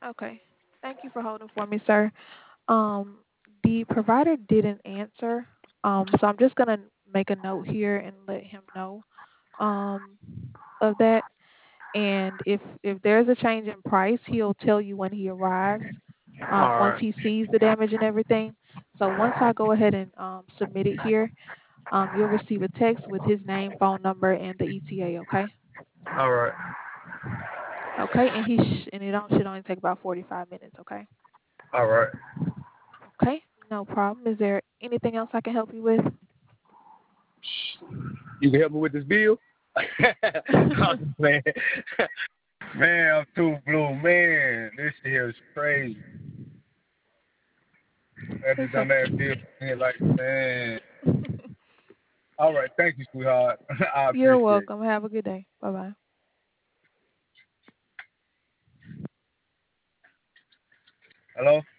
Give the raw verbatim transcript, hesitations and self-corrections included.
Okay. Thank you for holding for me, sir. Um, the provider didn't answer. Um, so I'm just gonna make a note here and let him know um of that. And if if there's a change in price, he'll tell you when he arrives. Um, All once right. he sees the damage and everything. So once I go ahead and um, submit it here, um, you'll receive a text with his name, phone number, and the E T A. Okay. All right. Okay. And he sh- and it don't, should only take about forty-five minutes. Okay. All right. Okay. No problem. Is there anything else I can help you with? You can help me with this bill? I'm just playing. Man, I'm too blue. Man, this shit here is crazy. I just It's done that okay. bill. Man, like, man. All right. Thank you, sweetheart. I You're appreciate it. welcome. Have a good day. Bye bye. Hello?